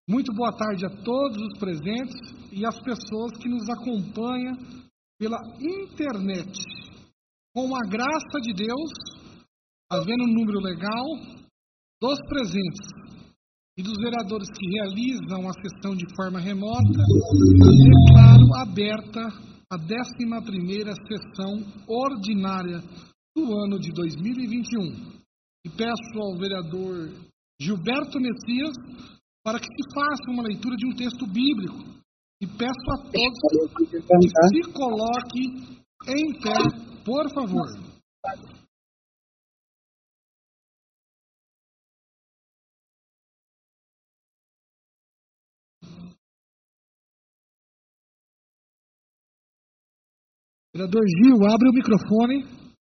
Muito boa tarde a todos os presentes e às pessoas que nos acompanham pela internet. Com a graça de Deus, havendo um número legal dos presentes e dos vereadores que realizam a sessão de forma remota, declaro aberta a 11ª sessão ordinária do ano de 2021. E peço ao vereador Gilberto Messias para que se faça uma leitura de um texto bíblico. E peço a todos que se coloquem em pé, por favor. Vereador Gil, abre o microfone.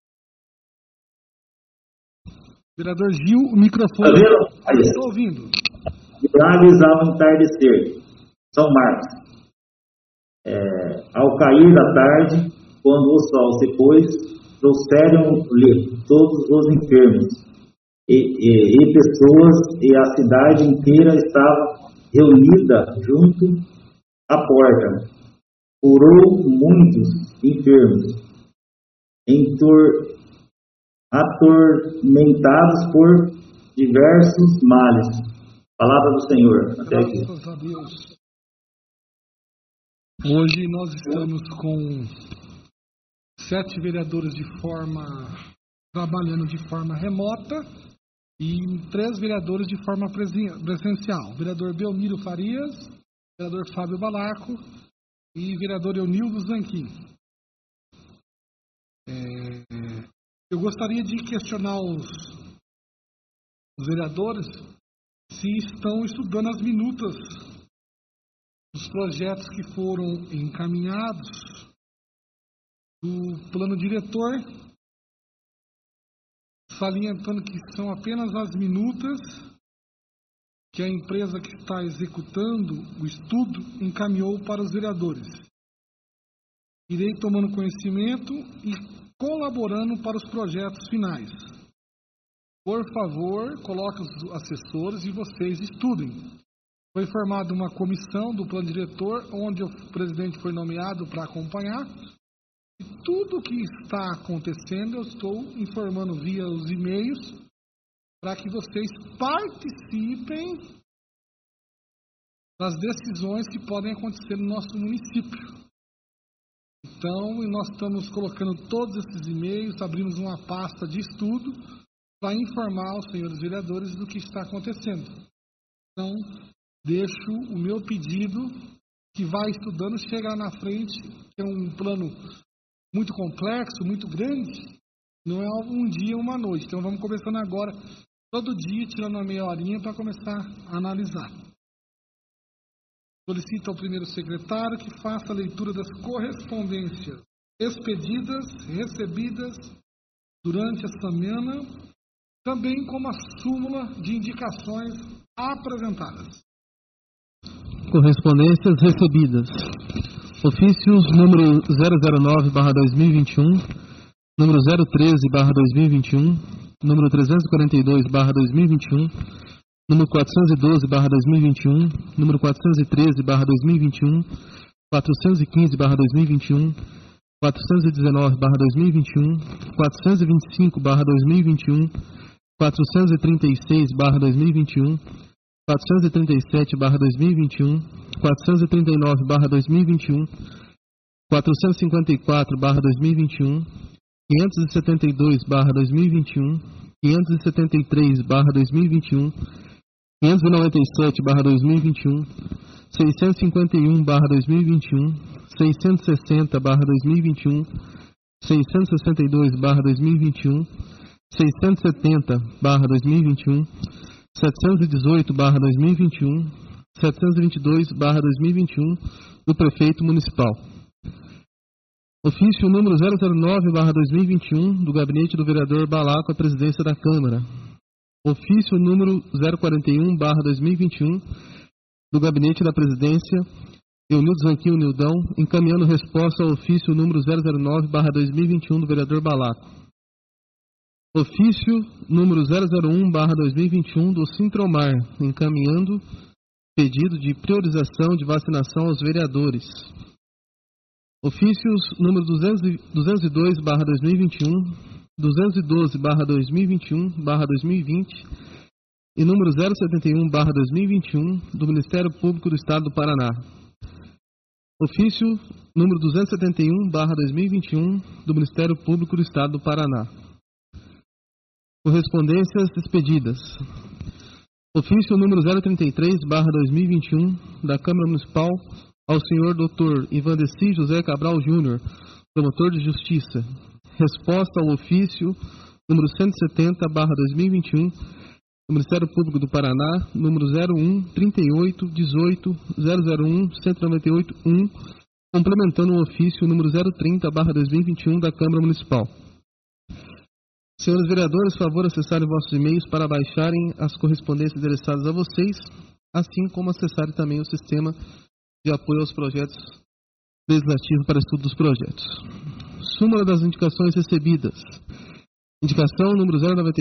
Vereador Gil, o microfone. Estou ouvindo. Graves ao entardecer, São Marcos. Ao cair da tarde, quando o sol se pôs, trouxeram-lhe todos os enfermos, e pessoas, e a cidade inteira estava reunida junto à porta. Curou muitos enfermos, atormentados por diversos males. Palavra do Senhor. Até aqui. Graças a Deus. Hoje nós estamos com 7 vereadores trabalhando de forma remota e 3 vereadores de forma presencial. Vereador Belmiro Farias, vereador Fábio Balaco e vereador Eunildo Zanquim. Eu gostaria de questionar os vereadores se estão estudando as minutas dos projetos que foram encaminhados do plano diretor, salientando que são apenas as minutas que a empresa que está executando o estudo encaminhou para os vereadores. Irei tomando conhecimento e colaborando para os projetos finais. Por favor, coloque os assessores e vocês estudem. Foi formada uma comissão do plano diretor, onde o presidente foi nomeado para acompanhar. E tudo o que está acontecendo, eu estou informando via os e-mails, para que vocês participem das decisões que podem acontecer no nosso município. Então, nós estamos colocando todos esses e-mails, abrimos uma pasta de estudo, para informar os senhores vereadores do que está acontecendo. Então, deixo o meu pedido, que vai estudando, chegar na frente, que é um plano muito complexo, muito grande, não é um dia, uma noite. Então, vamos começando agora, todo dia, tirando uma meia horinha para começar a analisar. Solicito ao primeiro secretário que faça a leitura das correspondências expedidas, recebidas durante a semana, também como a súmula de indicações apresentadas. Correspondências recebidas. Ofícios número 009/2021, número 013/2021, número 342/2021, número 412/2021, número 413/2021, 415/2021, 419/2021, 425/2021, 436/2021, 437/2021, 439/2021, 454/2021, 572/2021, 573/2021, 597/2021, 651/2021, 660/2021, 662/2021, 670/2021, 718/2021, 722/2021 do Prefeito Municipal. Ofício número 009/2021 do Gabinete do Vereador Balaco à Presidência da Câmara. Ofício número 041/2021 do Gabinete da Presidência Eunildo Zanquim Nildão, encaminhando resposta ao ofício número 009/2021 do Vereador Balaco. Ofício número 001/2021 do Sintromar, encaminhando pedido de priorização de vacinação aos vereadores. Ofícios número 202/2021, 212/2021/2020 e número 071/2021 do Ministério Público do Estado do Paraná. Ofício número 271/2021 do Ministério Público do Estado do Paraná. Correspondências expedidas. Ofício número 033/2021 da Câmara Municipal ao senhor Dr. Ivandeci José Cabral Júnior, promotor de Justiça. Resposta ao ofício número 170/2021 do Ministério Público do Paraná, número 01-38-18-001-198-1, complementando o ofício número 030/2021 da Câmara Municipal. Senhores vereadores, favor acessarem vossos e-mails para baixarem as correspondências endereçadas a vocês, assim como acessarem também o sistema de apoio aos projetos legislativos para estudo dos projetos. Súmula das indicações recebidas. Indicação número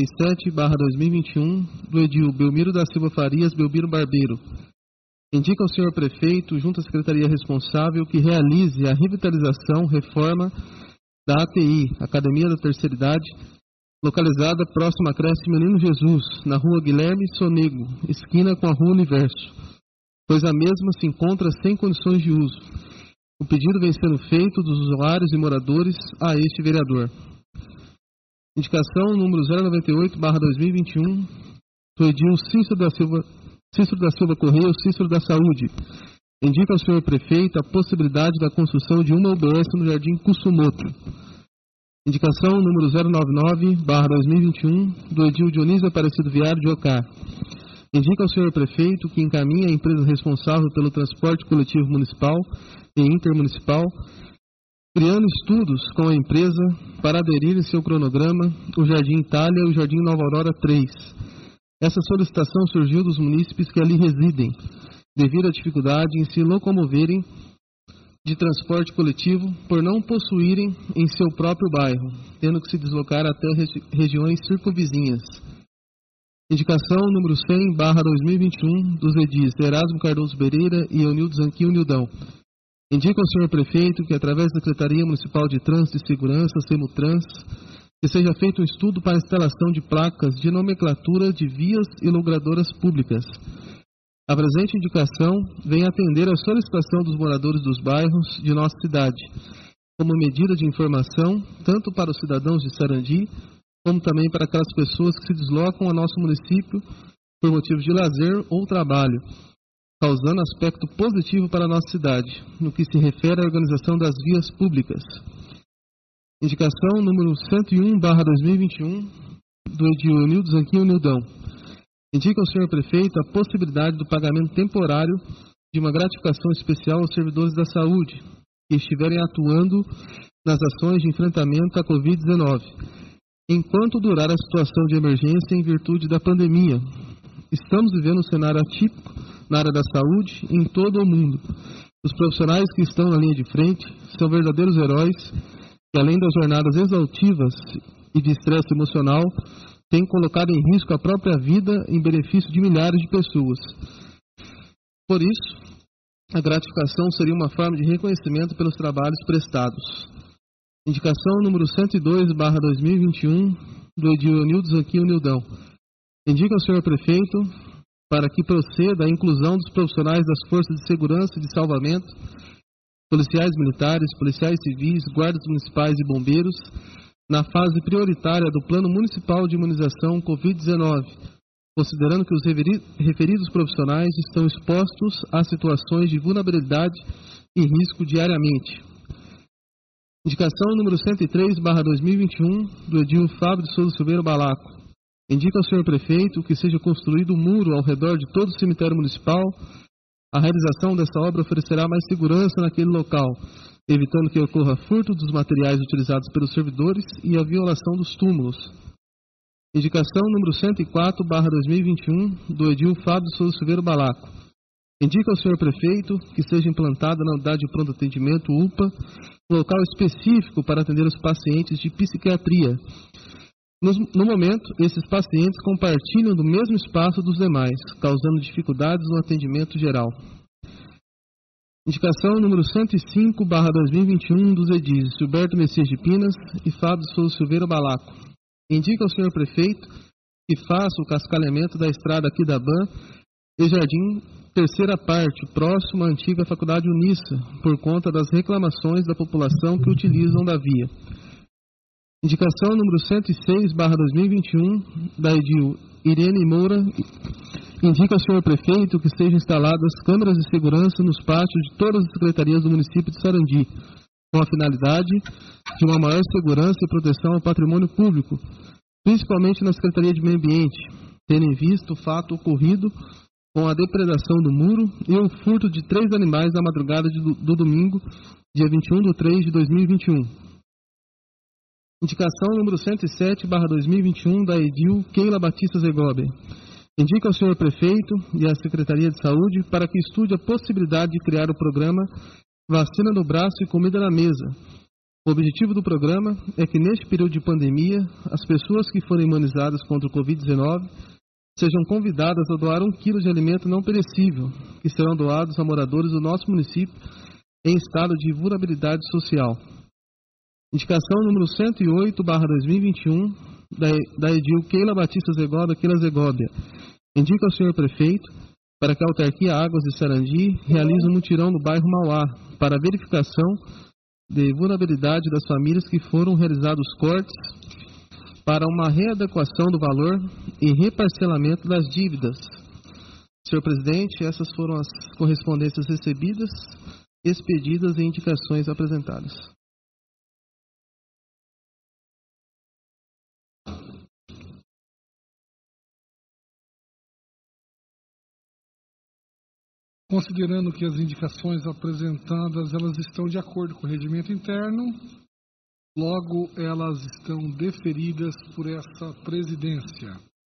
097/2021 do edil Belmiro da Silva Farias Belmiro Barbeiro. Indica ao senhor prefeito, junto à secretaria responsável, que realize a revitalização, reforma da ATI, Academia da Terceira Idade, localizada próxima à creche Menino Jesus, na rua Guilherme Sonego, esquina com a rua Universo, pois a mesma se encontra sem condições de uso. O pedido vem sendo feito dos usuários e moradores a este vereador. Indicação número 098/2021 do edil Cícero da Silva Correia, Cícero da Saúde. Indica ao senhor prefeito a possibilidade da construção de uma UBS no Jardim Kusumoto. Indicação número 099/2021 do edil Dionísio Aparecido Viário de Ocá. Indica ao senhor prefeito que encaminhe a empresa responsável pelo transporte coletivo municipal e intermunicipal, criando estudos com a empresa para aderir em seu cronograma o Jardim Itália e o Jardim Nova Aurora 3. Essa solicitação surgiu dos munícipes que ali residem, devido à dificuldade em se locomoverem de transporte coletivo por não possuírem em seu próprio bairro, tendo que se deslocar até regiões circunvizinhas. Indicação número 100/2021 dos edis Erasmo Cardoso Pereira e Eunildo Zanquim Nildão. Indica ao senhor prefeito que, através da Secretaria Municipal de Trânsito e Segurança, SEMUTRANS, que seja feito um estudo para a instalação de placas de nomenclatura de vias e logradoras públicas. A presente indicação vem atender à solicitação dos moradores dos bairros de nossa cidade, como medida de informação, tanto para os cidadãos de Sarandi, como também para aquelas pessoas que se deslocam ao nosso município por motivos de lazer ou trabalho, causando aspecto positivo para a nossa cidade, no que se refere à organização das vias públicas. Indicação número 101/2021 do edil Eunildo Zanquim Nildão. Indica ao senhor prefeito a possibilidade do pagamento temporário de uma gratificação especial aos servidores da saúde que estiverem atuando nas ações de enfrentamento à Covid-19, enquanto durar a situação de emergência em virtude da pandemia. Estamos vivendo um cenário atípico na área da saúde em todo o mundo. Os profissionais que estão na linha de frente são verdadeiros heróis que, além das jornadas exaustivas e de estresse emocional, têm colocado em risco a própria vida em benefício de milhares de pessoas. Por isso, a gratificação seria uma forma de reconhecimento pelos trabalhos prestados. Indicação número 102/2021 do edil Eunildo Zanquim Nildão. Indica ao senhor prefeito para que proceda a inclusão dos profissionais das forças de segurança e de salvamento, policiais militares, policiais civis, guardas municipais e bombeiros, na fase prioritária do Plano Municipal de Imunização Covid-19, considerando que os referidos profissionais estão expostos a situações de vulnerabilidade e risco diariamente. Indicação número 103/2021 do edil Fábio de Souza Silveira Balaco. Indica ao senhor prefeito que seja construído um muro ao redor de todo o cemitério municipal. A realização dessa obra oferecerá mais segurança naquele local, evitando que ocorra furto dos materiais utilizados pelos servidores e a violação dos túmulos. Indicação número 104/2021 do edil Fábio de Souza Silveira Balaco. Indica ao senhor prefeito que seja implantada na unidade de pronto atendimento UPA, local específico para atender os pacientes de psiquiatria, No momento, esses pacientes compartilham do mesmo espaço dos demais, causando dificuldades no atendimento geral. Indicação número 105/2021 dos edis Gilberto Messias de Pinas e Fábio Souza Silveira Balaco. Indica ao senhor prefeito que faça o cascalhamento da estrada Aquidabã e Jardim Terceira Parte, próximo à antiga Faculdade Unissa, por conta das reclamações da população que utilizam da via. Indicação número 106/2021 da edil Irene Moura. Indica ao senhor prefeito que sejam instaladas câmeras de segurança nos pátios de todas as secretarias do município de Sarandi, com a finalidade de uma maior segurança e proteção ao patrimônio público, principalmente na Secretaria de Meio Ambiente, tendo em vista o fato ocorrido com a depredação do muro e o furto de 3 animais na madrugada do domingo, dia 21/3/2021. Indicação número 107/2021 da edil Keila Batista Zegóbia. Indica ao senhor prefeito e à Secretaria de Saúde para que estude a possibilidade de criar o programa Vacina no Braço e Comida na Mesa. O objetivo do programa é que, neste período de pandemia, as pessoas que forem imunizadas contra o Covid-19 sejam convidadas a doar 1 quilo de alimento não perecível, que serão doados a moradores do nosso município em estado de vulnerabilidade social. Indicação número 108/2021 da edil Keila Batista Zegóbia, Keila Zegóbia. Indica ao senhor prefeito para que a autarquia Águas de Sarandi realize um mutirão no bairro Mauá para verificação de vulnerabilidade das famílias que foram realizados cortes para uma readequação do valor e reparcelamento das dívidas. Senhor presidente, essas foram as correspondências recebidas, expedidas e indicações apresentadas. Considerando que as indicações apresentadas elas estão de acordo com o regimento interno, logo elas estão deferidas por essa presidência.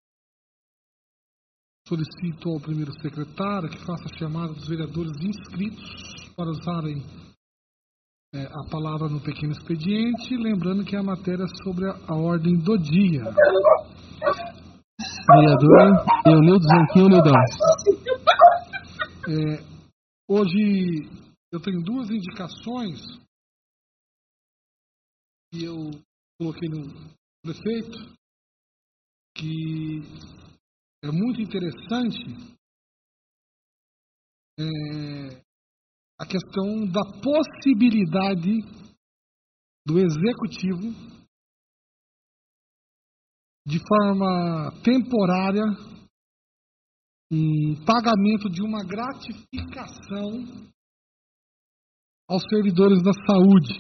Solicito ao primeiro secretário que faça a chamada dos vereadores inscritos para usarem a palavra no pequeno expediente, lembrando que a matéria é sobre a ordem do dia. Vereador Eunildo Zanquinho Nildão. Hoje eu tenho 2 indicações que eu coloquei no prefeito, que é muito interessante, a questão da possibilidade do executivo, de forma temporária, pagamento de uma gratificação aos servidores da saúde,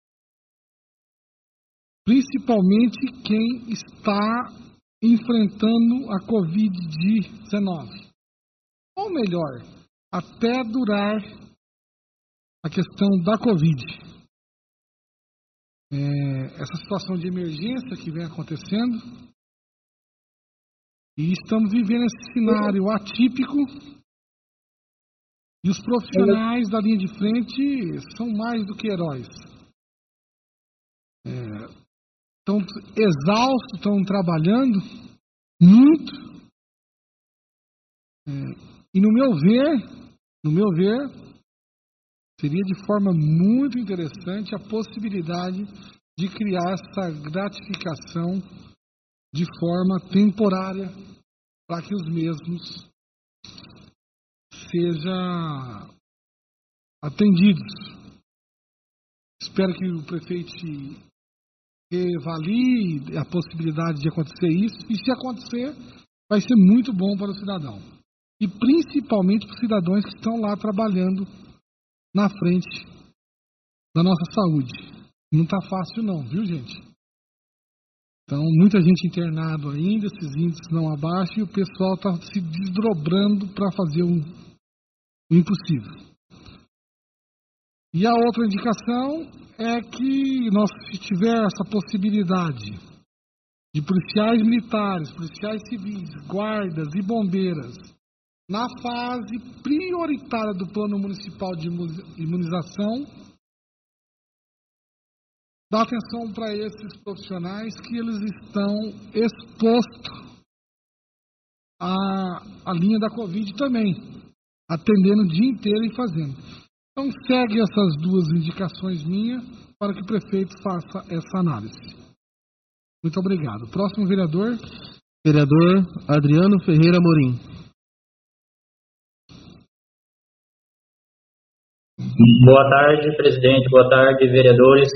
principalmente quem está enfrentando a Covid-19. Ou melhor, até durar a questão da Covid. Essa situação de emergência que vem acontecendo, e estamos vivendo esse cenário atípico, e os profissionais da linha de frente são mais do que heróis. Estão exaustos, estão trabalhando muito, e no meu ver, seria de forma muito interessante a possibilidade de criar essa gratificação de forma temporária, para que os mesmos sejam atendidos. Espero que o prefeito avalie a possibilidade de acontecer isso, e se acontecer, vai ser muito bom para o cidadão. E principalmente para os cidadãos que estão lá trabalhando na frente da nossa saúde. Não está fácil não, viu, gente? Então, muita gente internado ainda, esses índices não abaixam, e o pessoal está se desdobrando para fazer o impossível. E a outra indicação é que nós, se tiver essa possibilidade de policiais militares, policiais civis, guardas e bombeiras, na fase prioritária do Plano Municipal de Imunização, dar atenção para esses profissionais que eles estão expostos à linha da Covid também, atendendo o dia inteiro e fazendo. Então, segue essas duas indicações minhas para que o prefeito faça essa análise. Muito obrigado. Próximo vereador. Vereador Adriano Ferreira Amorim. Boa tarde, presidente. Boa tarde, vereadores.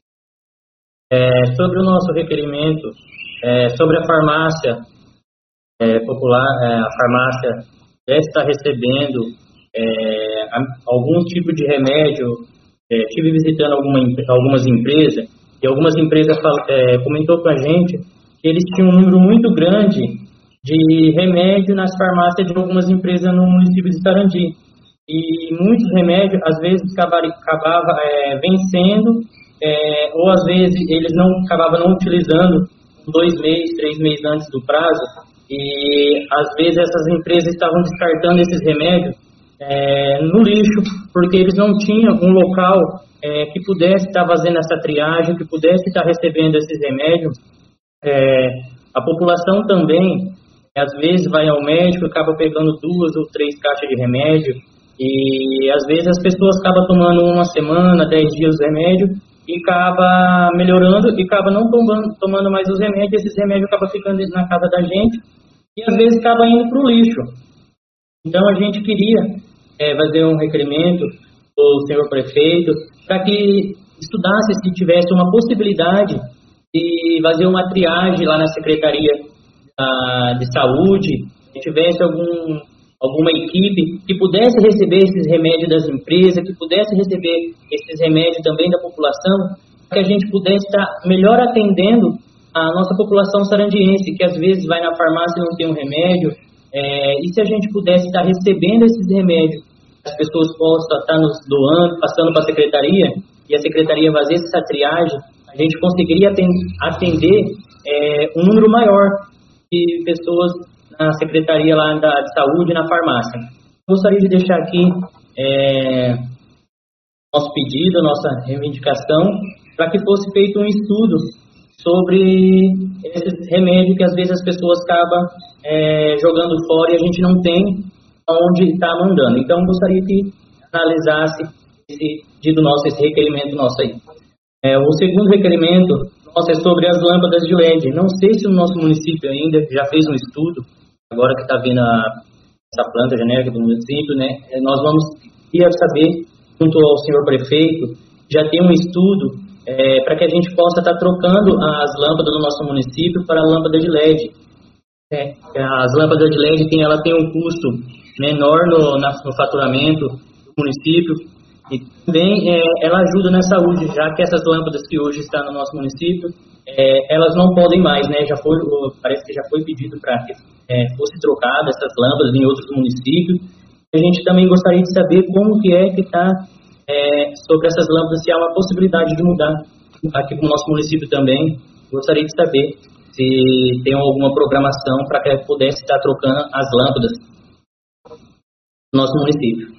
Sobre o nosso requerimento, sobre a farmácia popular, a farmácia deve estar recebendo algum tipo de remédio. Estive visitando algumas empresas, e algumas empresas comentou com a gente que eles tinham um número muito grande de remédio nas farmácias de algumas empresas no município de Sarandi. E muitos remédios, às vezes, acabava vencendo, ou às vezes eles acabavam não utilizando 2 meses, 3 meses antes do prazo, e às vezes essas empresas estavam descartando esses remédios no lixo, porque eles não tinham um local que pudesse estar fazendo essa triagem, que pudesse estar recebendo esses remédios. A população também, às vezes, vai ao médico, acaba pegando 2 ou 3 caixas de remédio, e às vezes as pessoas acabam tomando 1 semana, 10 dias o remédio, e acaba melhorando, e acaba não tomando mais os remédios, esses remédios acabam ficando na casa da gente, e às vezes acaba indo para o lixo. Então a gente queria fazer um requerimento do senhor prefeito, para que estudasse se tivesse uma possibilidade de fazer uma triagem lá na Secretaria de Saúde, se tivesse alguma equipe que pudesse receber esses remédios das empresas, que pudesse receber esses remédios também da população, para que a gente pudesse estar melhor atendendo a nossa população sarandiense, que às vezes vai na farmácia e não tem um remédio, e se a gente pudesse estar recebendo esses remédios, as pessoas possam estar nos doando, passando para a Secretaria, e a Secretaria fazer essa triagem, a gente conseguiria atender um número maior de pessoas na Secretaria lá de Saúde e na farmácia. Gostaria de deixar aqui nosso pedido, nossa reivindicação, para que fosse feito um estudo sobre esses remédios que às vezes as pessoas acabam jogando fora e a gente não tem onde está mandando. Então, gostaria que analisasse esse pedido nosso, esse requerimento nosso aí. O segundo requerimento nosso é sobre as lâmpadas de LED. Não sei se o nosso município ainda já fez um estudo, agora que está vindo essa planta genérica do município, né? Nós queria saber, junto ao senhor prefeito, já tem um estudo para que a gente possa estar trocando as lâmpadas do nosso município para a lâmpada de LED. As lâmpadas de LED tem um custo menor no faturamento do município, e também ela ajuda na saúde, já que essas lâmpadas que hoje estão no nosso município, elas não podem mais, né? Parece que já foi pedido para que fosse trocada essas lâmpadas em outros municípios. A gente também gostaria de saber como que está sobre essas lâmpadas, se há uma possibilidade de mudar aqui para o nosso município também. Gostaria de saber se tem alguma programação para que pudesse estar trocando as lâmpadas no nosso município.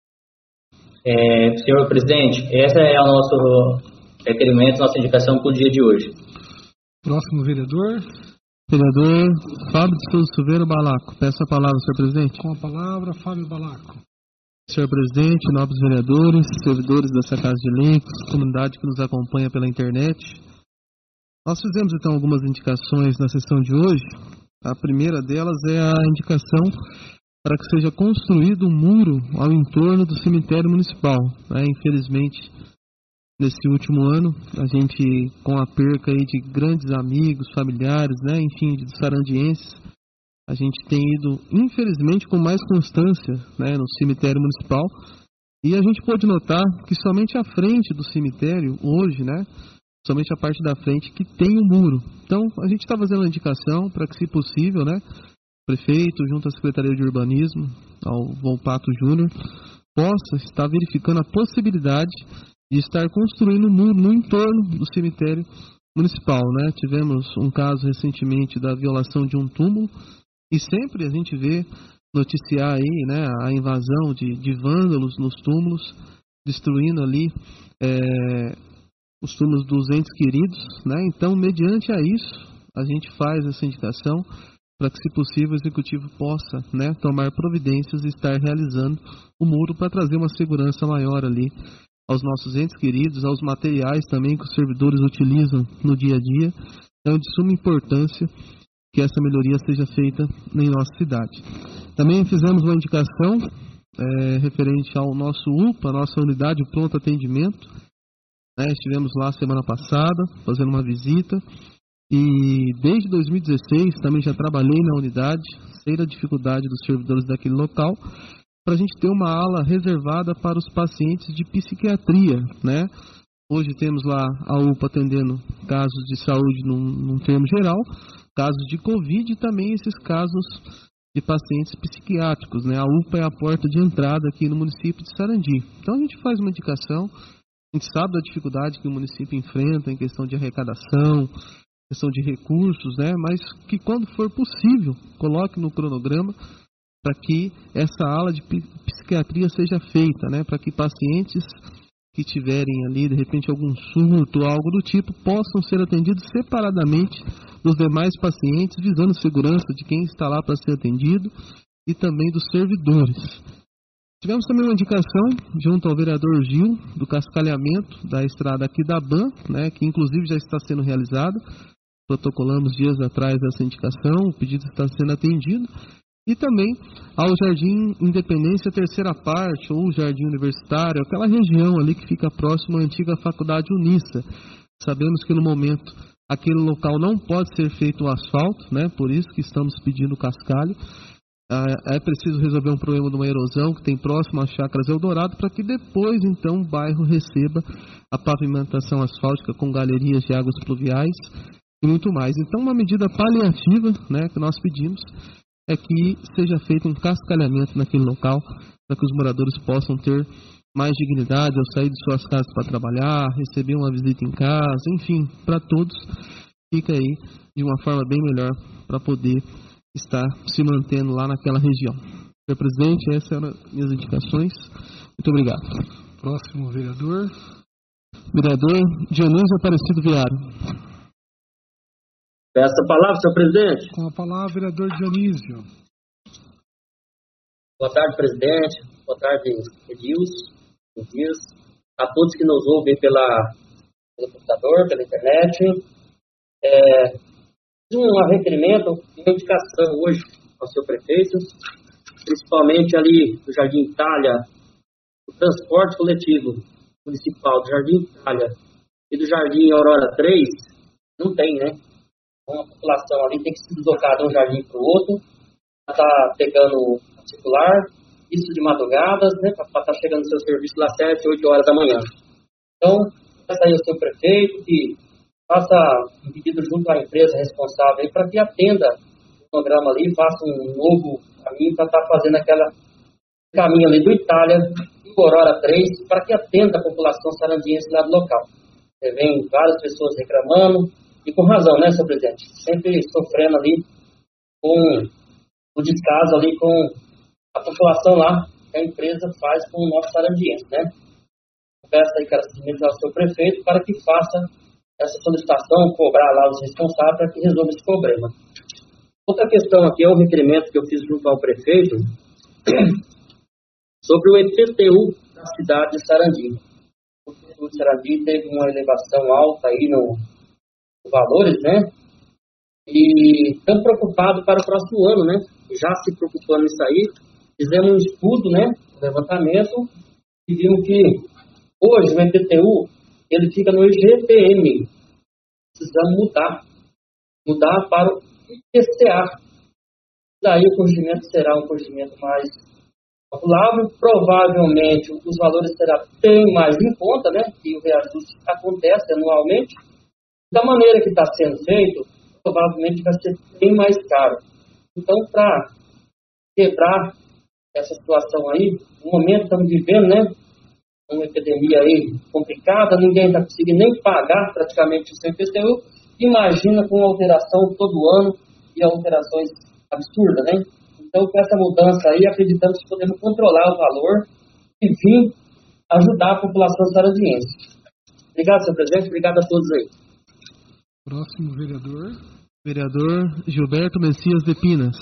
Senhor presidente, essa é o nosso requerimento, nossa indicação para o dia de hoje. Próximo vereador. Vereador Fábio de Souza Silveira Balaco. Peço a palavra, senhor presidente. Com a palavra, Fábio Balaco. Senhor presidente, nobres vereadores, servidores dessa Casa de Leigos, comunidade que nos acompanha pela internet. Nós fizemos então algumas indicações na sessão de hoje. A primeira delas é a indicação para que seja construído um muro ao entorno do cemitério municipal. Infelizmente, nesse último ano, a gente, com a perca aí de grandes amigos, familiares, enfim, de sarandienses, a gente tem ido, infelizmente, com mais constância no cemitério municipal, e a gente pode notar que somente a frente do cemitério, hoje, somente a parte da frente que tem um muro. Então, a gente está fazendo uma indicação para que, se possível, o prefeito, junto à Secretaria de Urbanismo, ao Volpato Júnior, possa estar verificando a possibilidade de estar construindo um muro no entorno do cemitério municipal. Tivemos um caso recentemente da violação de um túmulo, e sempre a gente vê noticiar aí, a invasão de vândalos nos túmulos, destruindo ali os turnos dos entes queridos, né? Então, mediante a isso, a gente faz essa indicação para que, se possível, o executivo possa, né, tomar providências e estar realizando o muro para trazer uma segurança maior ali aos nossos entes queridos, aos materiais também que os servidores utilizam no dia a dia. Então, é de suma importância que essa melhoria seja feita em nossa cidade. Também fizemos uma indicação referente ao nosso UPA, nossa unidade de pronto atendimento. Estivemos lá semana passada, fazendo uma visita, e desde 2016 também já trabalhei na unidade, sei da dificuldade dos servidores daquele local, para a gente ter uma ala reservada para os pacientes de psiquiatria, né? Hoje temos lá a UPA atendendo casos de saúde num termo geral, casos de Covid e também esses casos de pacientes psiquiátricos, né? A UPA é a porta de entrada aqui no município de Sarandi. Então a gente faz uma indicação, a gente sabe da dificuldade que o município enfrenta em questão de arrecadação, questão de recursos, né? Mas que quando for possível, coloque no cronograma para que essa ala de psiquiatria seja feita, né? Para que pacientes que tiverem ali, de repente, algum surto, algo do tipo, possam ser atendidos separadamente dos demais pacientes, visando a segurança de quem está lá para ser atendido e também dos servidores. Tivemos também uma indicação junto ao vereador Gil, do cascalhamento da estrada aqui da BAN, né, que inclusive já está sendo realizada. Protocolamos dias atrás essa indicação, o pedido está sendo atendido. E também ao Jardim Independência Terceira Parte, ou Jardim Universitário, aquela região ali que fica próximo à antiga Faculdade Unissa. Sabemos que no momento aquele local não pode ser feito o asfalto, né? Por isso que estamos pedindo o cascalho. É preciso resolver um problema de uma erosão que tem próximo às Chácaras Eldorado, para que depois, então, o bairro receba a pavimentação asfáltica com galerias de águas pluviais e muito mais. Então, uma medida paliativa, né, que nós pedimos é que seja feito um cascalhamento naquele local, para que os moradores possam ter mais dignidade ao sair de suas casas para trabalhar, receber uma visita em casa, enfim, para todos fica aí de uma forma bem melhor para poder estar se mantendo lá naquela região. Senhor presidente, essas eram as minhas indicações. Muito obrigado. Próximo vereador. Vereador Dionísio Aparecido Viário. Peço a palavra, senhor presidente. Com a palavra, vereador Dionísio. Boa tarde, presidente. Boa tarde, Edilson. A todos que nos ouvem pelo computador, pela internet. Um requerimento, uma indicação hoje ao seu prefeito, principalmente ali do Jardim Itália, o transporte coletivo municipal do Jardim Itália e do Jardim Aurora 3, não tem, né? Uma população ali tem que se deslocar de um jardim para o outro, para estar pegando circular, isso de madrugadas, né? Para estar chegando no seu serviço lá 7, 8 horas da manhã. Então, peça aí ao seu prefeito que faça um pedido junto à empresa responsável para que atenda o programa ali, faça um novo caminho para estar fazendo aquele caminho ali do Itália, do Aurora 3, para que atenda a população sarandiense lá do local. Vem várias pessoas reclamando, e com razão, né, senhor presidente? Sempre sofrendo ali com o descaso ali com a população lá que a empresa faz com o nosso sarandiense, né? Peço aí encarecidamente ao seu prefeito para que faça essa solicitação, cobrar lá os responsáveis para que resolva esse problema. Outra questão aqui é o requerimento que eu fiz junto ao prefeito sobre o IPTU da cidade de Sarandi. O IPTU de Sarandi teve uma elevação alta aí no valores, né? E estamos preocupados para o próximo ano, né? Já se preocupando nisso aí, fizemos um estudo, né? Um levantamento, e vimos que hoje o IPTU ele fica no IGPM. Precisamos mudar para o IPCA. Daí o corrigimento será um corrigimento mais calculável. Provavelmente os valores serão bem mais em conta, né? E o reajuste acontece anualmente. Da maneira que está sendo feito, provavelmente vai ser bem mais caro. Então, para quebrar essa situação aí, no momento estamos vivendo, né? Uma epidemia aí complicada, ninguém está conseguindo nem pagar praticamente o seu IPTU. Imagina com alteração todo ano e alterações absurdas, né? Então, com essa mudança aí, acreditamos que podemos controlar o valor e vir ajudar a população sarandiense. Obrigado, senhor presidente. Obrigado a todos aí. Próximo vereador. Vereador Gilberto Messias de Pinas.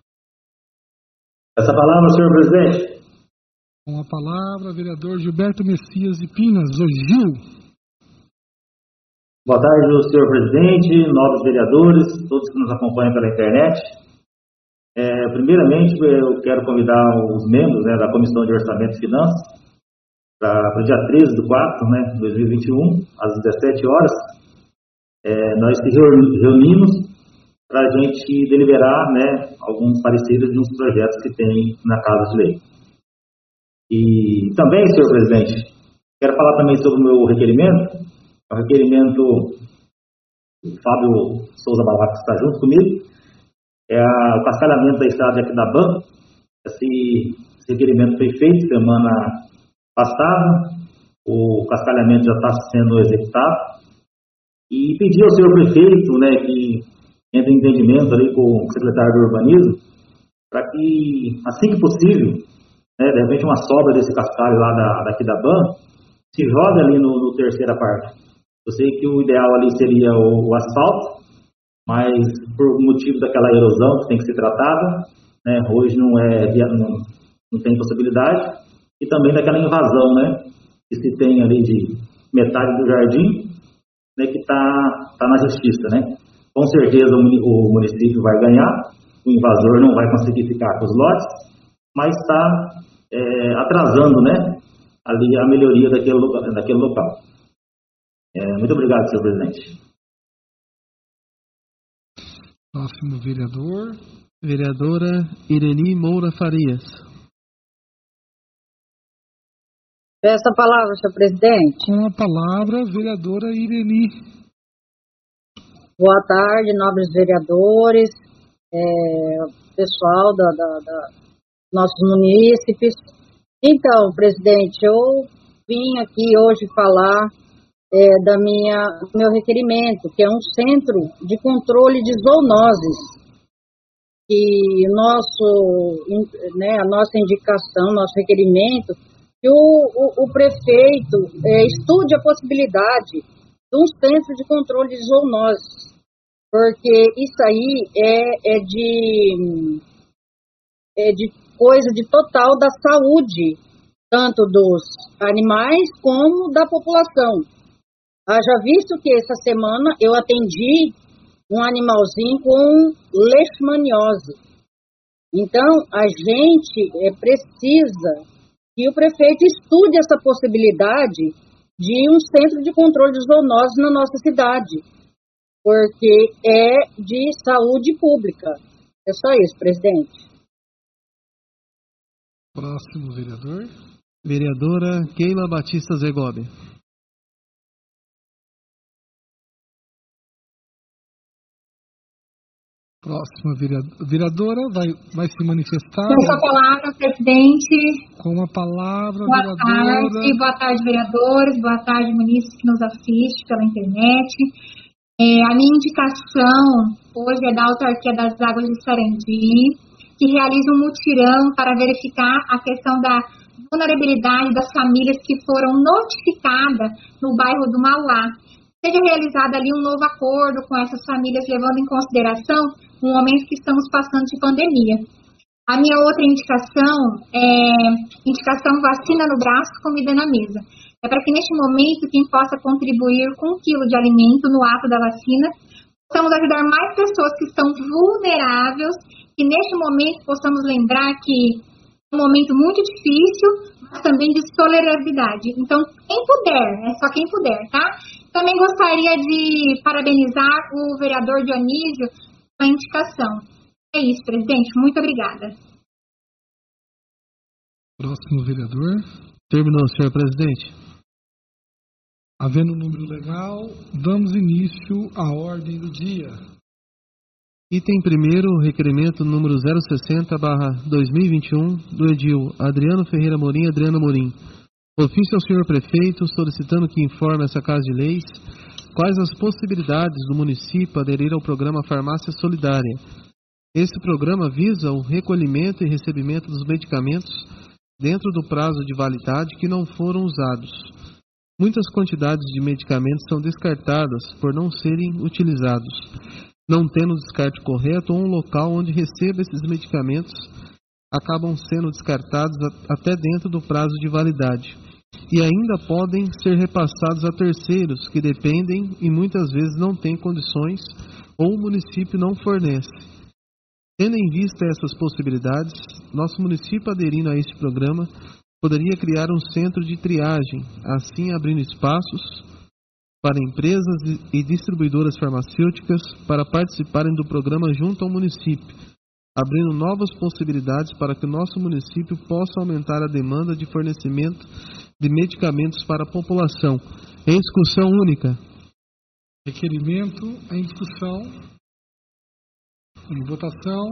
Essa palavra, senhor presidente. Com a palavra, vereador Gilberto Messias de Pinas, o Gil. Boa tarde, senhor presidente, nobres vereadores, todos que nos acompanham pela internet. Primeiramente, eu quero convidar os membros, da Comissão de Orçamento e Finanças para o dia 13 de 4, de 2021, às 17 horas. Nós se reunimos para a gente deliberar, alguns pareceres de uns projetos que tem na Casa de Lei. E também, senhor presidente, quero falar também sobre o meu requerimento. É um requerimento do Fábio Souza Balaco, que está junto comigo. O cascalhamento da estrada de Aquidabã. Esse requerimento foi feito semana passada. O cascalhamento já está sendo executado. E pedi ao senhor prefeito, que entre em entendimento ali com o secretário do Urbanismo, para que, assim que possível, de repente uma sobra desse cascalho lá da Aquidabã, se joga ali no terceira parte. Eu sei que o ideal ali seria o asfalto, mas por motivo daquela erosão que tem que ser tratada, hoje não tem possibilidade, e também daquela invasão, que se tem ali de metade do jardim, que está na justiça, Com certeza o município vai ganhar, o invasor não vai conseguir ficar com os lotes, mas está atrasando, ali a melhoria daquele local. Muito obrigado, senhor presidente. Próximo vereador. Vereadora Ireni Moura Farias. Peço a palavra, senhor presidente. Com a palavra, vereadora Ireni. Boa tarde, nobres vereadores, pessoal nossos munícipes. Então, presidente, eu vim aqui hoje falar do meu requerimento, que é um centro de controle de zoonoses. E a nossa indicação, nosso requerimento, que o prefeito estude a possibilidade de um centro de controle de zoonoses, porque isso aí é de coisa de total da saúde, tanto dos animais como da população. Haja visto que essa semana eu atendi um animalzinho com leishmaniose. Então, a gente precisa que o prefeito estude essa possibilidade de um centro de controle de zoonoses na nossa cidade, porque é de saúde pública. É só isso, presidente. Próximo vereador. Vereadora Keila Batista Zegobi. Próxima vereadora vai se manifestar. Com a palavra, presidente. Com a palavra, vereadora. Boa tarde, vereadores. Boa tarde, munícipe que nos assiste pela internet. A minha indicação hoje é da Autarquia das Águas de Sarandi, que realiza um mutirão para verificar a questão da vulnerabilidade das famílias que foram notificadas no bairro do Mauá. Seja realizado ali um novo acordo com essas famílias, levando em consideração o momento que estamos passando de pandemia. A minha outra indicação é indicação vacina no braço, comida na mesa. É para que neste momento quem possa contribuir com 1 quilo de alimento no ato da vacina, possamos ajudar mais pessoas que estão vulneráveis, e neste momento possamos lembrar que é um momento muito difícil, mas também de solidariedade. Então, quem puder, só quem puder, tá? Também gostaria de parabenizar o vereador Dionísio pela indicação. É isso, presidente. Muito obrigada. Próximo vereador. Terminou, senhor presidente. Havendo um número legal, damos início à ordem do dia. Item primeiro, requerimento número 060/2021 do edil Adriano Ferreira Morim, Adriano Morim. Ofício ao senhor prefeito solicitando que informe essa Casa de Leis quais as possibilidades do município aderir ao programa Farmácia Solidária. Esse programa visa o recolhimento e recebimento dos medicamentos dentro do prazo de validade que não foram usados. Muitas quantidades de medicamentos são descartadas por não serem utilizados, não tendo o descarte correto ou um local onde receba esses medicamentos acabam sendo descartados até dentro do prazo de validade e ainda podem ser repassados a terceiros que dependem e muitas vezes não têm condições ou o município não fornece. Tendo em vista essas possibilidades, nosso município, aderindo a este programa, poderia criar um centro de triagem, assim abrindo espaços para empresas e distribuidoras farmacêuticas para participarem do programa junto ao município, abrindo novas possibilidades para que o nosso município possa aumentar a demanda de fornecimento de medicamentos para a população. Em discussão única. Requerimento em discussão. Em votação.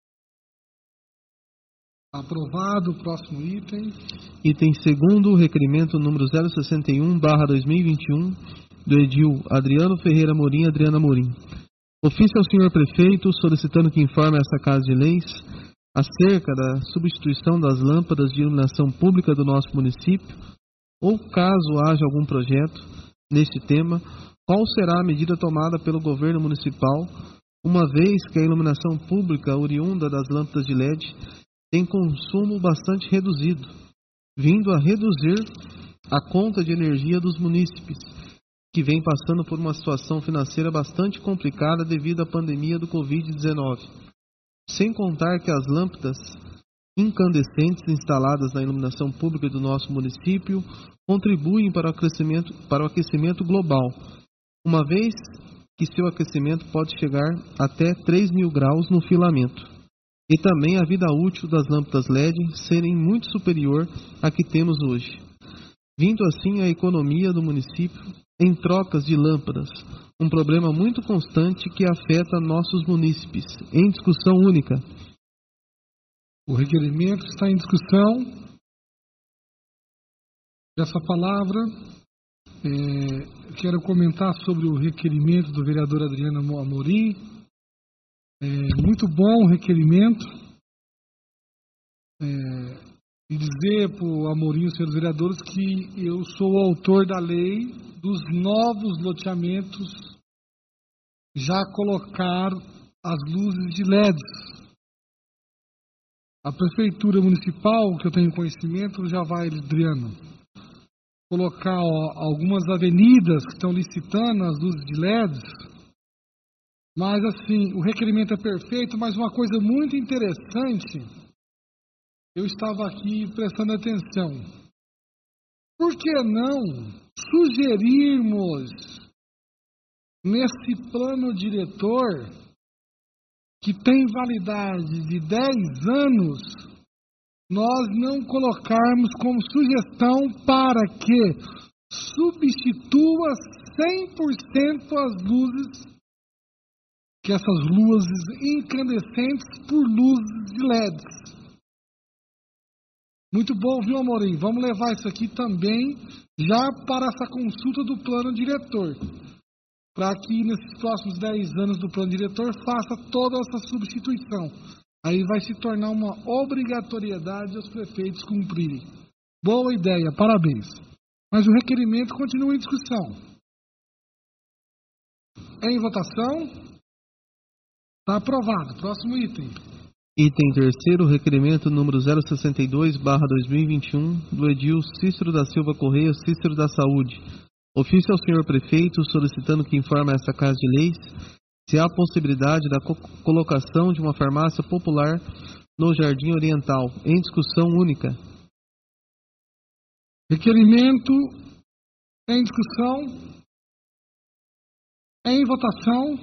Aprovado. Próximo item. Item segundo, requerimento número 061/2021, do edil Adriano Ferreira Amorim, Adriana Amorim. Ofício ao senhor prefeito, solicitando que informe esta Casa de Leis acerca da substituição das lâmpadas de iluminação pública do nosso município, ou caso haja algum projeto neste tema, qual será a medida tomada pelo governo municipal, uma vez que a iluminação pública oriunda das lâmpadas de LED tem consumo bastante reduzido, vindo a reduzir a conta de energia dos munícipes, que vem passando por uma situação financeira bastante complicada devido à pandemia do Covid-19. Sem contar que as lâmpadas incandescentes instaladas na iluminação pública do nosso município contribuem para o aquecimento global, uma vez que seu aquecimento pode chegar até 3.000 graus no filamento, e também a vida útil das lâmpadas LED serem muito superior à que temos hoje, vindo assim a economia do município em trocas de lâmpadas, um problema muito constante que afeta nossos munícipes. Em discussão única. O requerimento está em discussão. Essa palavra, quero comentar sobre o requerimento do vereador Adriano Amorim. Muito bom o requerimento. E dizer para o Amorim e os senhores vereadores que eu sou o autor da lei dos novos loteamentos já colocar as luzes de LEDs. A prefeitura municipal, que eu tenho conhecimento, já vai, Adriano, colocar algumas avenidas que estão licitando as luzes de LEDs. Mas assim, o requerimento é perfeito, mas uma coisa muito interessante, eu estava aqui prestando atenção. Por que não sugerirmos nesse plano diretor, que tem validade de 10 anos, nós não colocarmos como sugestão para que substitua 100% as luzes, que essas luzes incandescentes, por luzes de LEDs. Muito bom, viu, Amorim? Vamos levar isso aqui também já para essa consulta do plano diretor, para que nesses próximos 10 anos do plano diretor faça toda essa substituição. Aí vai se tornar uma obrigatoriedade aos prefeitos cumprirem. Boa ideia, parabéns. Mas o requerimento continua em discussão. Em votação. Está aprovado. Próximo item. Item terceiro, requerimento número 062/2021, do edil Cícero da Silva Correia, Cícero da Saúde. Ofício ao senhor prefeito, solicitando que informe a esta Casa de Leis se há possibilidade da colocação de uma farmácia popular no Jardim Oriental. Em discussão única. Requerimento em discussão. Em votação.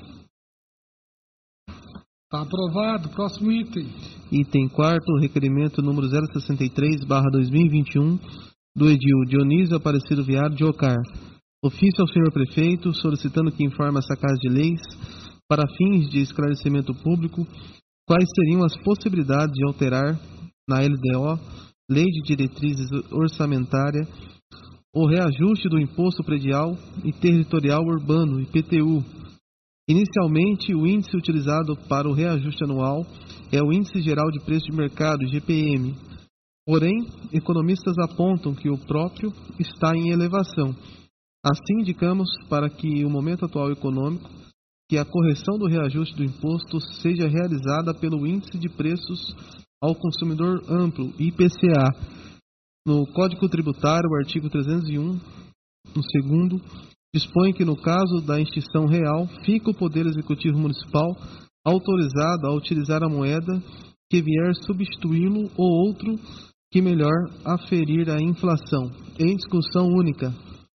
Está aprovado. Próximo item. Item quarto, requerimento número 063/2021, do edil Dionísio Aparecido Viário de Ocar. Ofício ao senhor prefeito, solicitando que informe essa Casa de Leis, para fins de esclarecimento público, quais seriam as possibilidades de alterar na LDO, Lei de Diretrizes Orçamentária, o reajuste do Imposto Predial e Territorial Urbano, IPTU. Inicialmente, o índice utilizado para o reajuste anual é o Índice Geral de Preço de Mercado, IGPM, Porém, economistas apontam que o próprio está em elevação. Assim, indicamos, para que o momento atual econômico, que a correção do reajuste do imposto seja realizada pelo Índice de Preços ao Consumidor Amplo, IPCA. No Código Tributário, o artigo 301, no segundo, dispõe que no caso da extinção real, fica o Poder Executivo Municipal autorizado a utilizar a moeda que vier substituí-lo ou outro que melhor aferir a inflação. Em discussão única.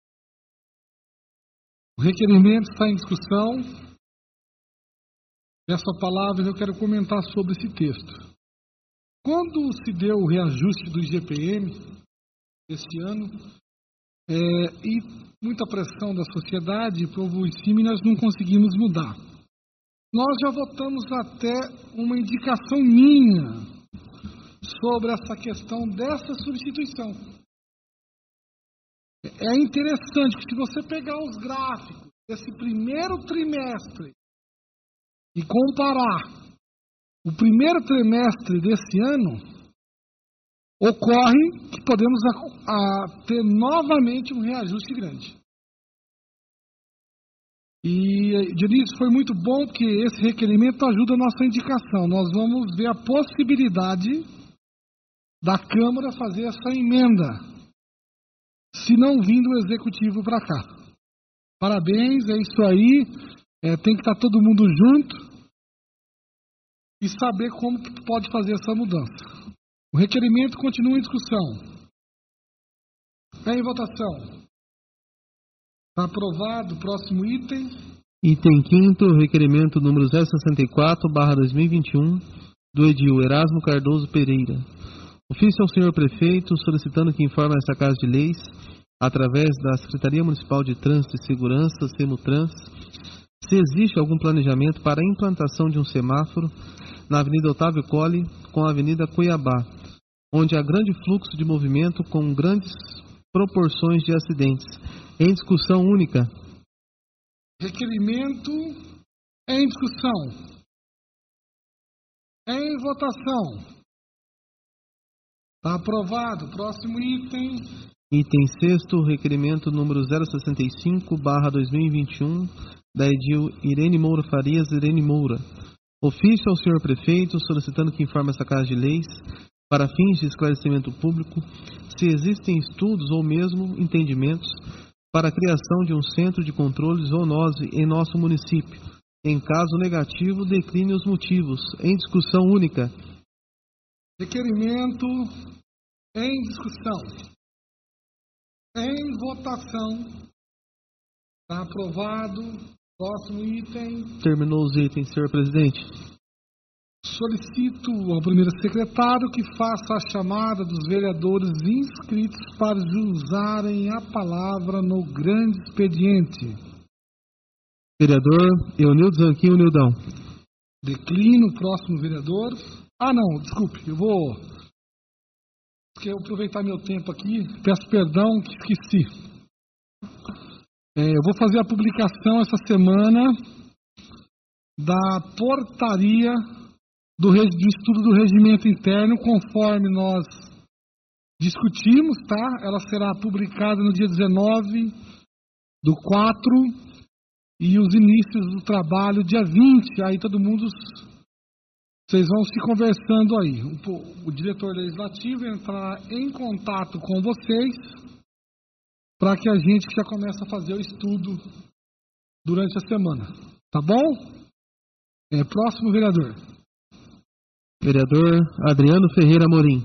O requerimento está em discussão. Peço a palavra e eu quero comentar sobre esse texto. Quando se deu o reajuste do IGPM este ano, e muita pressão da sociedade, povo em cima, e nós não conseguimos mudar. Nós já votamos até uma indicação minha sobre essa questão dessa substituição. É interessante que se você pegar os gráficos desse primeiro trimestre e comparar o primeiro trimestre desse ano, ocorre que podemos ter novamente um reajuste grande. E, Dionísio, foi muito bom porque esse requerimento ajuda a nossa indicação. Nós vamos ver a possibilidade da Câmara fazer essa emenda, se não vindo o Executivo para cá. Parabéns, é isso aí. Tem que estar todo mundo junto e saber como que pode fazer essa mudança. O requerimento continua em discussão. Em votação. Está aprovado. Próximo item. Item 5º, requerimento número 064/2021, do edil Erasmo Cardoso Pereira. Ofício ao senhor prefeito, solicitando que informe essa Casa de Leis, através da Secretaria Municipal de Trânsito e Segurança, Semutrans, se existe algum planejamento para a implantação de um semáforo na Avenida Otávio Colli com a Avenida Cuiabá, onde há grande fluxo de movimento com grandes proporções de acidentes. Em discussão única. Requerimento em discussão. Em votação. Está aprovado. Próximo item. Item 6º, requerimento número 065/2021, da edil Irene Moura Farias Irene Moura. Ofício ao senhor prefeito, solicitando que informe essa Casa de Leis, para fins de esclarecimento público, se existem estudos ou mesmo entendimentos para a criação de um centro de controle de zoonose em nosso município. Em caso negativo, decline os motivos. Em discussão única. Requerimento em discussão. Em votação. Está aprovado. Próximo item. Terminou os itens, senhor presidente. Solicito ao primeiro secretário que faça a chamada dos vereadores inscritos para usarem a palavra no grande expediente. Vereador Eunildo Zanquim, Nildão. Declino o próximo vereador. Não, desculpe, eu vou aproveitar meu tempo aqui. Peço perdão que esqueci. Eu vou fazer a publicação essa semana da portaria do estudo do regimento interno, conforme nós discutimos, tá? Ela será publicada no dia 19/4 e os inícios do trabalho dia 20. Aí todo mundo, vocês vão se conversando aí. O diretor legislativo entrará em contato com vocês para que a gente já comece a fazer o estudo durante a semana. Tá bom? Próximo vereador. Vereador Adriano Ferreira Amorim.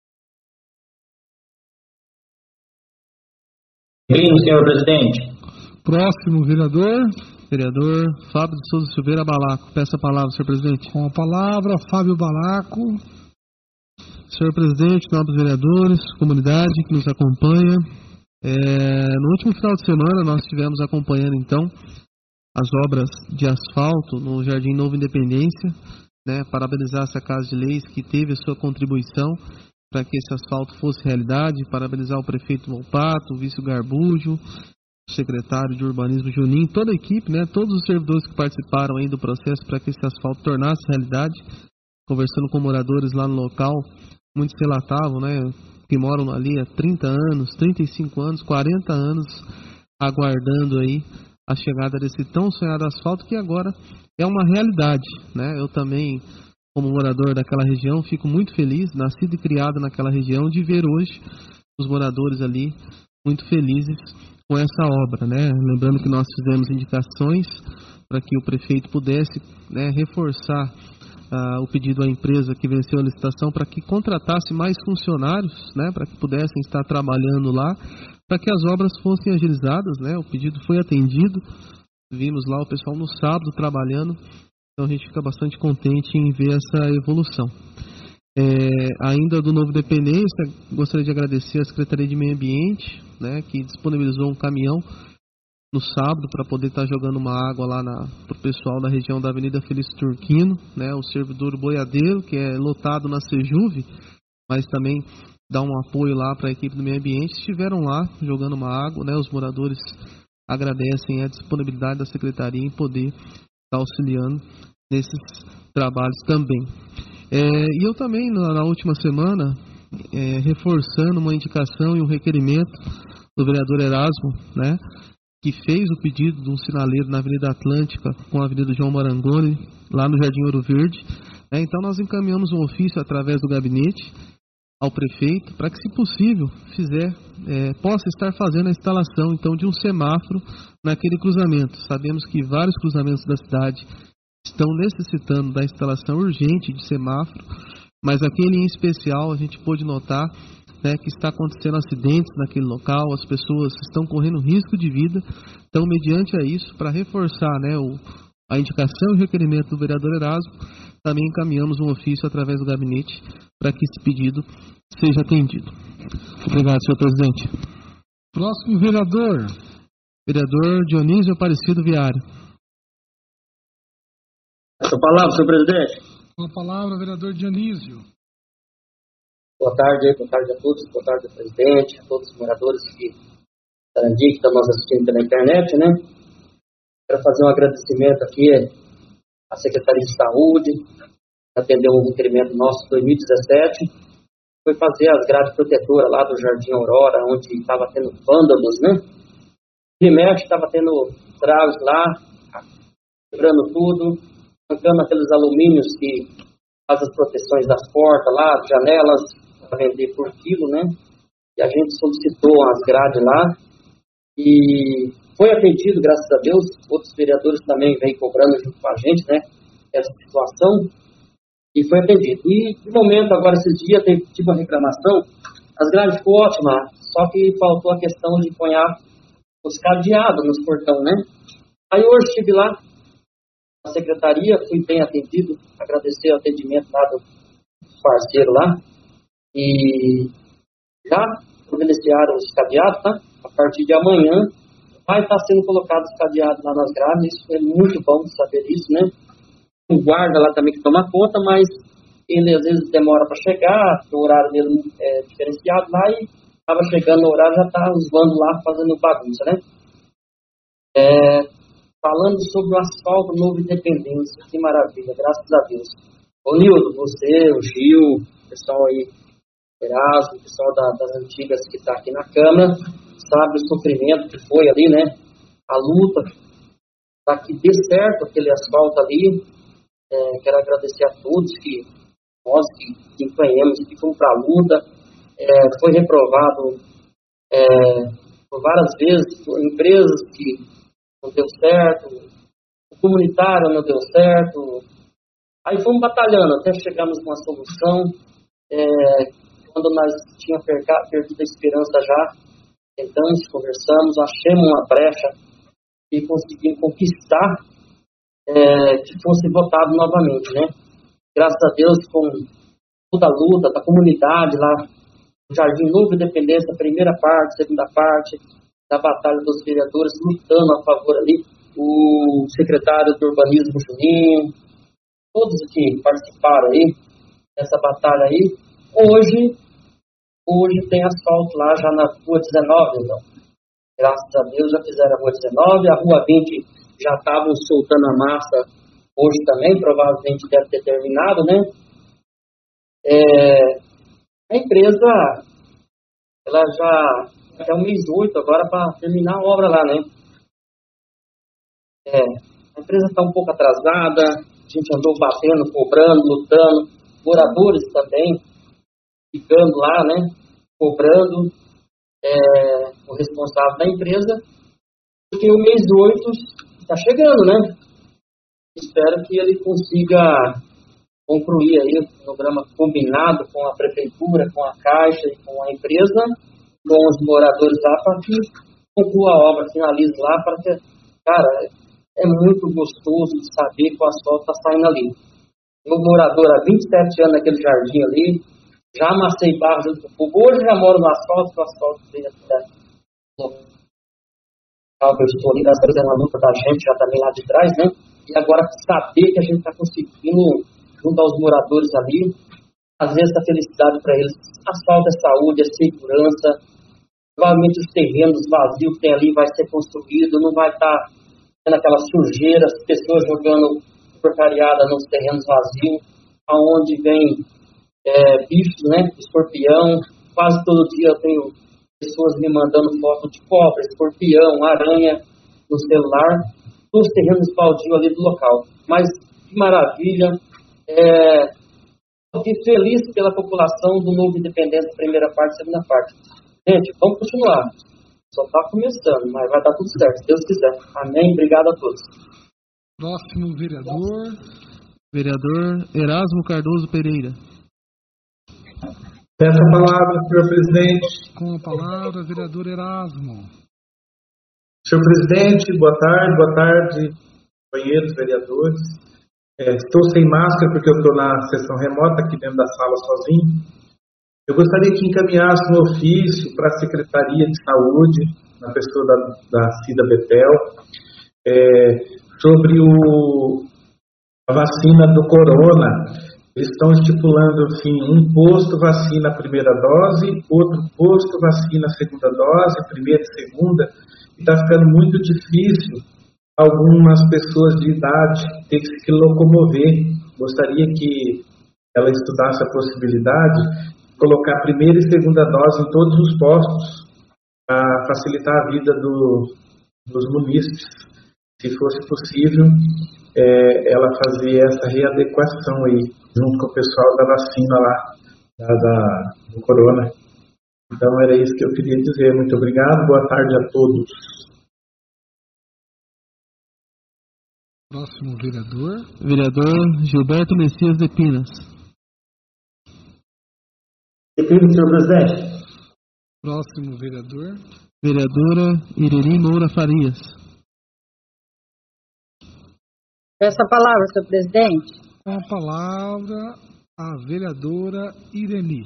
Senhor presidente. Próximo vereador. Vereador Fábio de Souza Silveira Balaco. Peço a palavra, senhor presidente. Com a palavra, Fábio Balaco. Senhor presidente, nobres vereadores, comunidade que nos acompanha. No último final de semana nós estivemos acompanhando então as obras de asfalto no Jardim Novo Independência, parabenizar essa Casa de Leis que teve a sua contribuição para que esse asfalto fosse realidade, parabenizar o prefeito Volpato, o vice Garbujo, o secretário de urbanismo Juninho, toda a equipe, todos os servidores que participaram aí do processo para que esse asfalto tornasse realidade. Conversando com moradores lá no local, muitos relatavam, né, que moram ali há 30 anos, 35 anos, 40 anos, aguardando aí a chegada desse tão sonhado asfalto, que agora é uma realidade, né? Eu também, como morador daquela região, fico muito feliz, nascido e criado naquela região, de ver hoje os moradores ali muito felizes com essa obra, né? Lembrando que nós fizemos indicações para que o prefeito pudesse, né, reforçar o pedido à empresa que venceu a licitação para que contratasse mais funcionários, né, para que pudessem estar trabalhando lá, para que as obras fossem agilizadas, né? O pedido foi atendido, vimos lá o pessoal no sábado trabalhando, então a gente fica bastante contente em ver essa evolução. Ainda do Novo Dependência, gostaria de agradecer à Secretaria de Meio Ambiente, né, que disponibilizou um caminhão no sábado para poder estar jogando uma água lá para o pessoal da região da Avenida Felício Turquino, né, o servidor boiadeiro, que é lotado na Sejuve, mas também dá um apoio lá para a equipe do meio ambiente. Estiveram lá jogando uma água, né, os moradores agradecem a disponibilidade da Secretaria em poder estar auxiliando nesses trabalhos também. E eu também, na última semana, reforçando uma indicação e um requerimento do vereador Erasmo, né, que fez o pedido de um sinaleiro na Avenida Atlântica com a Avenida João Marangoni, lá no Jardim Ouro Verde. Então nós encaminhamos um ofício através do gabinete ao prefeito para que, se possível, possa estar fazendo a instalação então de um semáforo naquele cruzamento. Sabemos que vários cruzamentos da cidade estão necessitando da instalação urgente de semáforo, mas aquele em especial a gente pôde notar, né, que está acontecendo acidentes naquele local, as pessoas estão correndo risco de vida. Então, mediante a isso, para reforçar, né, a indicação e o requerimento do vereador Erasmo, também encaminhamos um ofício através do gabinete para que esse pedido seja atendido. Obrigado, senhor presidente. Próximo vereador. Vereador Dionísio Aparecido Viário. Com a palavra, senhor presidente. Com a palavra, vereador Dionísio. Boa tarde a todos, boa tarde ao presidente, a todos os moradores que estão nos assistindo pela internet, né? Quero fazer um agradecimento aqui à Secretaria de Saúde, que atendeu um requerimento nosso em 2017, foi fazer as grades protetoras lá do Jardim Aurora, onde estava tendo vândalos, né? De mexe, estava tendo estragos lá, quebrando tudo, arrancando aqueles alumínios que faz as proteções das portas lá, janelas, para vender por quilo, né? E a gente solicitou as grades lá e foi atendido, graças a Deus. Outros vereadores também vêm cobrando junto com a gente, né, essa situação, e foi atendido. E, de momento, agora, esses dias, tive uma reclamação, as grades ficou ótima, só que faltou a questão de pôr os cadeados nos portão, né? Aí hoje estive lá na secretaria, fui bem atendido, agradecer o atendimento lá do parceiro lá, e já providenciaram os cadeados, tá? A partir de amanhã vai estar sendo colocado os cadeados lá nas grades. Isso é muito bom saber isso, né? O guarda lá também que toma conta, mas ele às vezes demora para chegar, o horário dele é diferenciado lá, e acaba chegando no horário, já está os vandos lá fazendo bagunça, né? Falando sobre o asfalto Novo Independência, que maravilha, graças a Deus. Ô Nildo, você, o Gil, o pessoal aí, Erasmo, o pessoal das antigas que está aqui na Câmara, sabe o sofrimento que foi ali, né? A luta para que dê certo aquele asfalto ali. Quero agradecer a todos que nós que empenhamos e ficamos para a luta. Foi reprovado por várias vezes por empresas que não deu certo, o comunitário não deu certo. Aí fomos batalhando até chegarmos numa solução. Quando nós tínhamos perdido a esperança já, tentamos, conversamos, achamos uma brecha e conseguimos conquistar que fosse votado novamente, né? Graças a Deus, com toda a luta da comunidade lá no Jardim Novo Independência, primeira parte, segunda parte da batalha dos vereadores, lutando a favor ali, o secretário do Urbanismo, Juninho, todos que participaram aí dessa batalha aí. Hoje tem asfalto lá já na Rua 19, então. Graças a Deus já fizeram a Rua 19, a Rua 20 já estavam soltando a massa hoje também, provavelmente deve ter terminado, né? A empresa, ela já até o mês 8 agora para terminar a obra lá, né? A empresa está um pouco atrasada, a gente andou batendo, cobrando, lutando, moradores também, ficando lá, né? Cobrando o responsável da empresa, porque o mês 8 está chegando, né? Espero que ele consiga concluir aí o programa combinado com a prefeitura, com a Caixa e com a empresa, com os moradores lá, para que conclua a obra, finalize lá, para que, cara, é muito gostoso de saber que o asfalto está saindo ali. Eu, morador há 27 anos naquele jardim ali, já amassei barro junto com o fogo, hoje já moro no asfalto, que o asfalto veio até o local que eu estou ali, graças a Deus, é uma luta da gente, já também lá de trás, né? E agora saber que a gente está conseguindo, junto aos moradores ali, fazer essa felicidade para eles. Asfalto é saúde, é segurança. Provavelmente os terrenos vazios que tem ali vai ser construído, não vai estar tendo aquela sujeira, as pessoas jogando porcariada nos terrenos vazios, aonde vem bichos, né? Escorpião. Quase todo dia eu tenho pessoas me mandando foto de cobra, escorpião, aranha no celular, dos terrenos baldios ali do local. Mas que maravilha! Fiquei feliz pela população do Novo Independência, primeira parte, segunda parte. Gente, vamos continuar. Só está começando, mas vai dar tudo certo, se Deus quiser. Amém? Obrigado a todos. Próximo vereador. Vereador Erasmo Cardoso Pereira. Peço a palavra, senhor presidente. Com a palavra, vereador Erasmo. Senhor presidente, boa tarde, companheiros, vereadores. Estou sem máscara porque eu estou na sessão remota aqui dentro da sala sozinho. Eu gostaria que encaminhasse um ofício para a Secretaria de Saúde, na pessoa da Cida Betel, sobre a vacina do corona. Eles estão estipulando, assim, um posto vacina a primeira dose, outro posto vacina a segunda dose, primeira e segunda, e está ficando muito difícil algumas pessoas de idade ter que se locomover. Gostaria que ela estudasse a possibilidade de colocar primeira e segunda dose em todos os postos para facilitar a vida dos munícipes. Se fosse possível, ela fazer essa readequação aí, junto com o pessoal da vacina lá, do corona. Então era isso que eu queria dizer. Muito obrigado, boa tarde a todos. Próximo vereador. Vereador Gilberto Messias de Pinas. Definido, senhor presidente. Próximo vereador. Vereadora Ireli Moura Farias. Peço a palavra, senhor presidente. Com a palavra, a vereadora Ireli.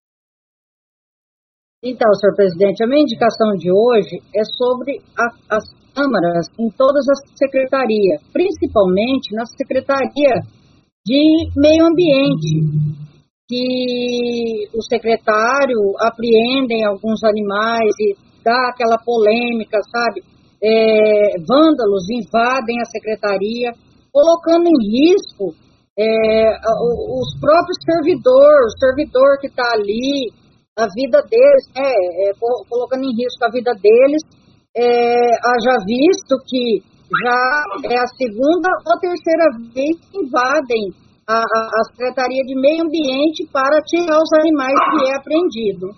Então, senhor presidente, a minha indicação de hoje é sobre as câmaras em todas as secretarias, principalmente na Secretaria de Meio Ambiente, que o secretário apreendem alguns animais e dá aquela polêmica, sabe? Vândalos invadem a secretaria, colocando em risco os próprios servidores, o servidor que está ali, a vida deles, colocando em risco a vida deles. Haja visto que já é a segunda ou terceira vez que invadem a Secretaria de Meio Ambiente para tirar os animais que é apreendido.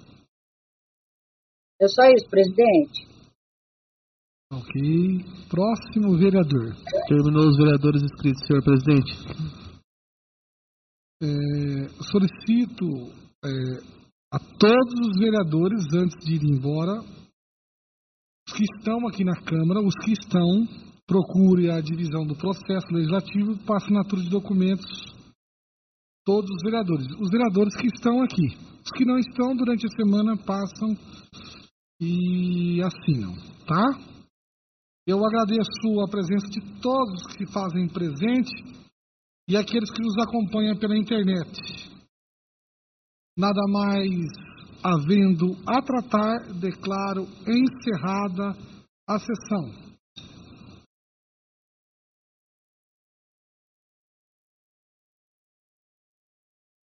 É só isso, presidente. Ok. Próximo vereador. Terminou os vereadores inscritos, senhor presidente. Solicito a todos os vereadores, antes de ir embora, os que estão aqui na Câmara, os que estão, procure a divisão do processo legislativo para assinatura de documentos, todos os vereadores. Os vereadores que estão aqui. Os que não estão, durante a semana, passam e assinam, tá? Eu agradeço a presença de todos que se fazem presente e aqueles que nos acompanham pela internet. Nada mais havendo a tratar, declaro encerrada a sessão.